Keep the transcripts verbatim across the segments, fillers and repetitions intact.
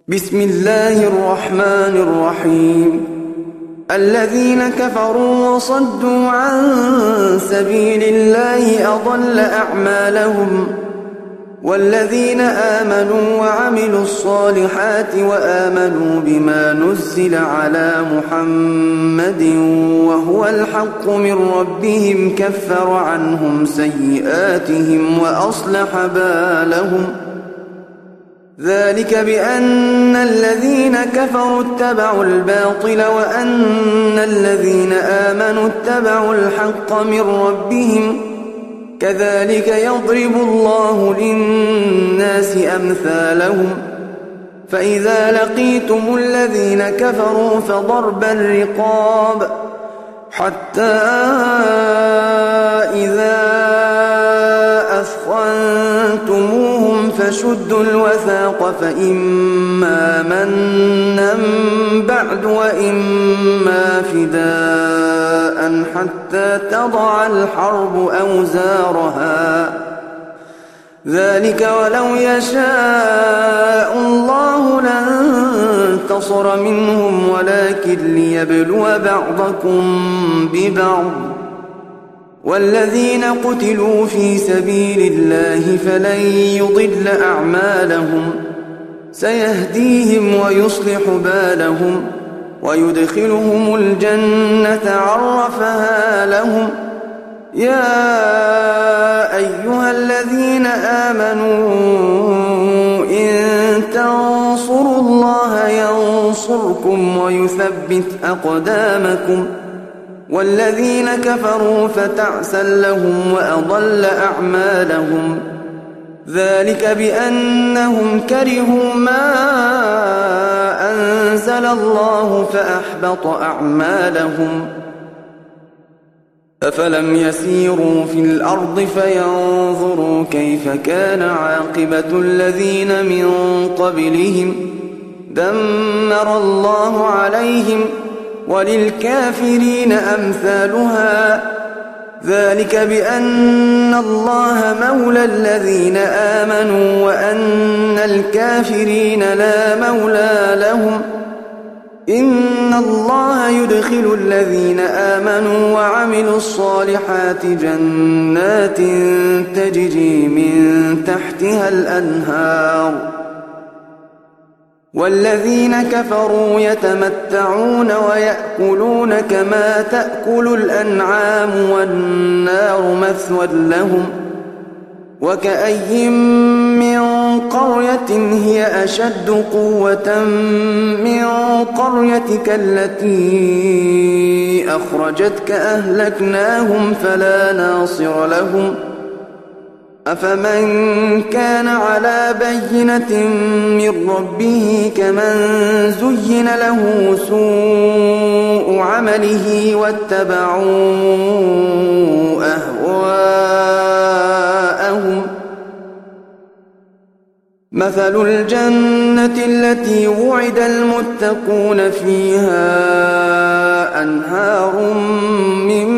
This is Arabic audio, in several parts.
بسم الله الرحمن الرحيم. الذين كفروا وصدوا عن سبيل الله أضل أعمالهم، والذين آمنوا وعملوا الصالحات وآمنوا بما نزل على محمد وهو الحق من ربهم كفر عنهم سيئاتهم وأصلح بالهم. ذلك بأن الذين كفروا اتبعوا الباطل وأن الذين آمنوا اتبعوا الحق من ربهم، كذلك يضرب الله للناس أمثالهم. فإذا لقيتم الذين كفروا فضرب الرقاب حتى إذا أثخنتموهم فشدوا الوثاق، فإما منا بعد وإما فداء حتى تضع الحرب أوزارها. ذلك ولو يشاء الله لانتصر منهم ولكن ليبلو بعضكم ببعض. والذين قتلوا في سبيل الله فلن يضل أعمالهم، سيهديهم ويصلح بالهم ويدخلهم الجنة عرفها لهم. يا أيها الذين آمنوا إن تنصروا الله ينصركم ويثبت أقدامكم، والذين كفروا فتعسا لهم وأضل أعمالهم. ذلك بأنهم كرهوا ما أنزل الله فأحبط أعمالهم. أفلم يسيروا في الأرض فينظروا كيف كان عاقبة الذين من قبلهم، دمر الله عليهم وللكافرين أمثالها. ذلك بأن الله مولى الذين آمنوا وأن الكافرين لا مولى لهم. إن الله يدخل الذين آمنوا وعملوا الصالحات جنات تجري من تحتها الأنهار، والذين كفروا يتمتعون ويأكلون كما تأكل الأنعام والنار مثوى لهم. وكأي من قرية هي أشد قوة من قريتك التي أخرجتك أهلكناهم فلا ناصر لهم. أفمن كان على بينة من ربه كمن زين له سوء عمله واتبعوا أهواءهم. مثل الجنة التي وعد المتقون فيها أنهار من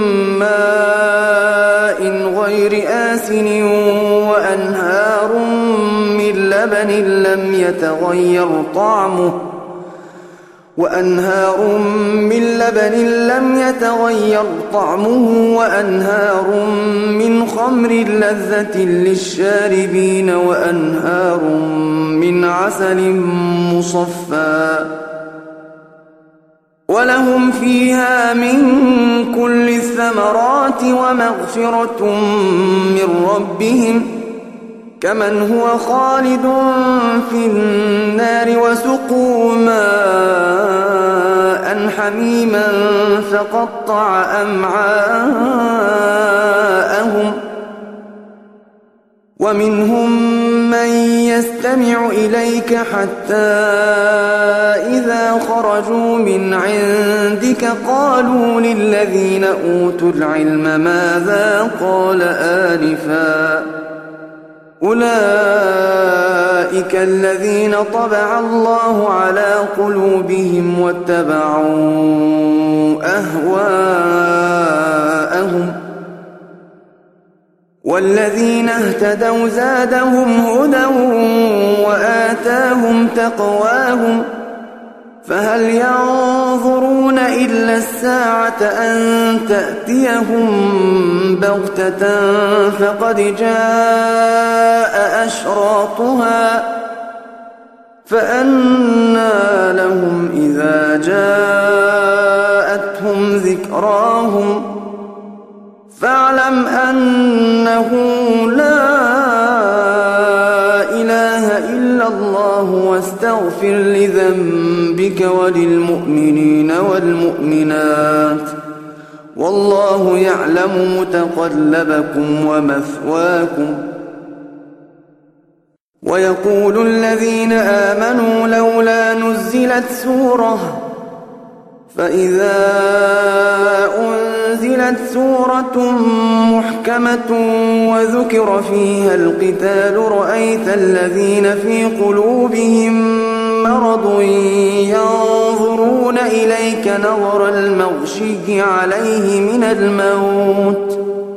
ماء غير آسن وأنهار من لبن لم يتغير طعمه وأنهار من لبن لم يتغير طعمه وأنهار من خمر لذة للشاربين وأنهار من عسل مصفى، ولهم فيها من كل الثمرات ومغفرة من ربهم، كمن هو خالد في النار وسقوا ماء حميما فقطع أمعاءهم. ومنهم من يستمع إليك حتى إذا خرجوا من عندك قالوا للذين أوتوا العلم ماذا قال آنفا، أولئك الذين طبع الله على قلوبهم واتبعوا أهواءهم. والذين اهتدوا زادهم هدى وآتاهم تقواهم فهل ينظرون إلا الساعة أن تأتيهم بغتة فقد جاء أشراطها فأنى لهم إذا جاءتهم ذكراهم فاعلم أنه لا إله إلا الله واستغفر لذنبك وللمؤمنين والمؤمنات والله يعلم متقلبكم ومثواكم. ويقول الذين آمنوا لولا نزلت سورة فإذا أنزلت سورة محكمة وذكر فيها القتال رأيت الذين في قلوبهم مرض ينظرون إليك نظر المغشي عليه من الموت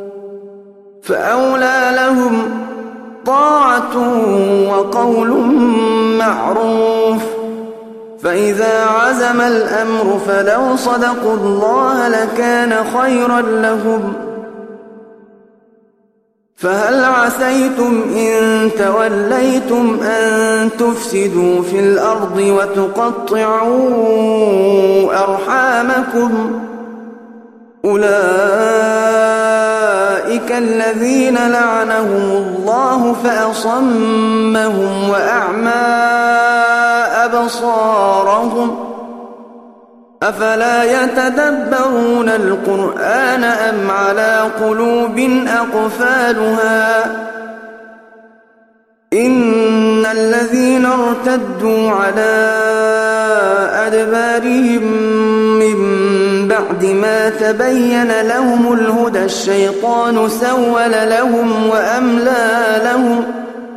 فأولى لهم طاعة وقول معروف فإذا عزم الأمر فلو صدقوا الله لكان خيرا لهم. فهل عسيتم إن توليتم أن تفسدوا في الأرض وتقطعوا أرحامكم أولئك الذين لعنهم الله فأصمهم وأعمى أبصارهم أفلا يتدبرون القرآن أم على قلوب أقفالها إن الذين ارتدوا على أدبارهم من بعد ما تبين لهم الهدى الشيطان سول لهم وأملى لهم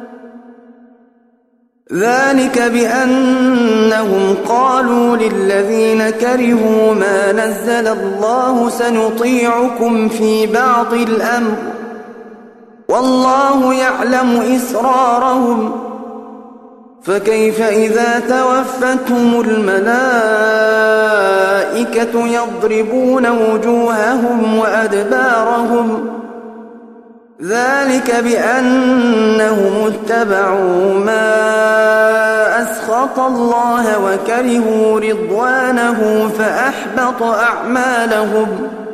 ذلك بأنهم قالوا للذين كرهوا ما نزل الله سنطيعكم في بعض الأمر والله يعلم إسرارهم فكيف إذا توفتهم الملائكة يضربون وجوههم وأدبارهم ذلك بأنهم اتبعوا ما أسخط الله وكرهوا رضوانه فأحبط أعمالهم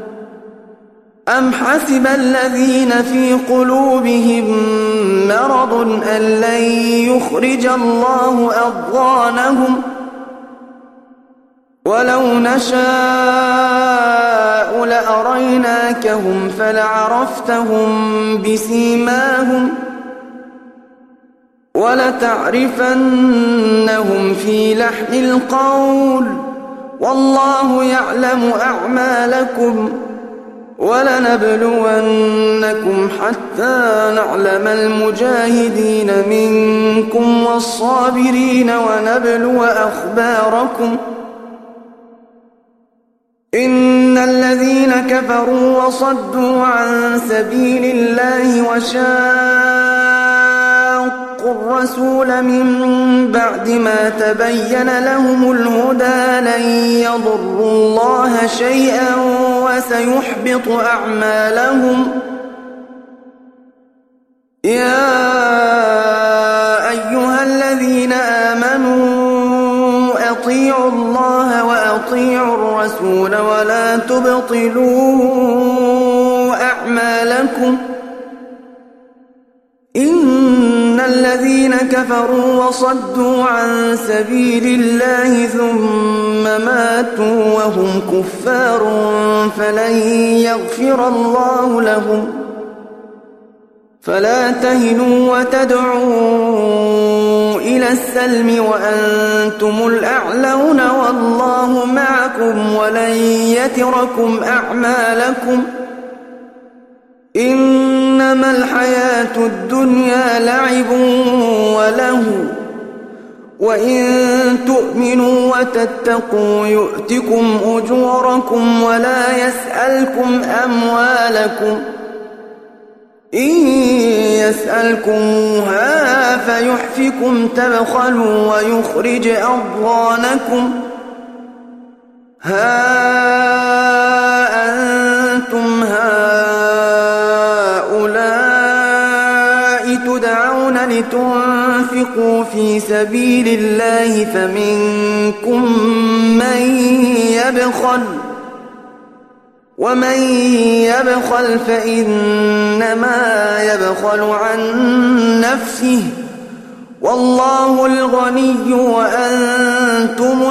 أم حسب الذين في قلوبهم مرض أن لن يخرج الله أضغانهم ولو نشاء لأريناكهم فلعرفتهم بسيماهم ولتعرفنهم في لحن القول والله يعلم أعمالكم ولنبلونكم حتى نعلم المجاهدين منكم والصابرين ونبلو أخباركم إن الذين كفروا وصدوا عن سبيل الله وشاقوا الرسول من بعد ما تبين لهم الهدى لن يضروا الله شيئا وسيحبط أعمالهم يا أيها الذين آمنوا أطيعوا الله وأطيعوا الرسول ولا تبطلوا أعمالكم إن الذين كفروا وصدوا عن سبيل الله ثم ماتوا وهم كفار فلن يغفر الله لهم فلا تهنوا وتدعوا إلى السلم وأنتم الأعلون والله معكم ولن يتركم أعمالكم إنما الحياة الدنيا لعب وله وإن تؤمنوا وتتقوا يؤتكم أجوركم ولا يسألكم أموالكم إن يسألكموها فيحفكم تبخلوا ويخرج أضغانكم ها أنتم هؤلاء تدعون لتنفقوا في سبيل الله فمنكم من يبخل ومن يبخل فإنما يبخل عن نفسه والله الغني وأنتم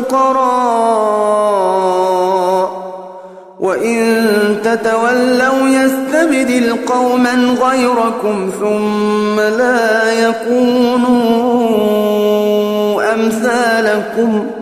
الفقراء وإن تتولوا يستبدل قوما غيركم ثم لا يكونوا أمثالكم